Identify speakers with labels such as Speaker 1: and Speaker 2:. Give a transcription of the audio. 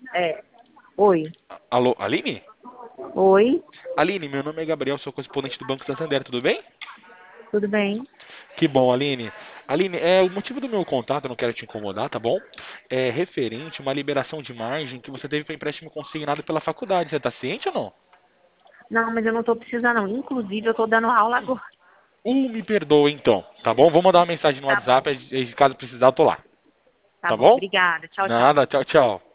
Speaker 1: É. Oi.
Speaker 2: Alô, Aline?
Speaker 1: Oi.
Speaker 2: Aline, meu nome é Gabriel, sou correspondente do Banco Santander, tudo bem?
Speaker 1: Tudo bem?
Speaker 2: Que bom, Aline. Aline, o motivo do meu contato, eu não quero te incomodar, tá bom? É referente a uma liberação de margem que você teve para empréstimo consignado pela faculdade. Você tá ciente ou não?
Speaker 1: Não, mas eu não tô precisando, não. Inclusive, eu tô dando aula agora.
Speaker 2: Me perdoa então, tá bom? Vou mandar uma mensagem no
Speaker 1: Tá bom.
Speaker 2: WhatsApp, caso precisar eu tô lá.
Speaker 1: Tá
Speaker 2: Tá
Speaker 1: bom.
Speaker 2: bom?
Speaker 1: Obrigada. Tchau, tchau.
Speaker 2: Nada, tchau, tchau.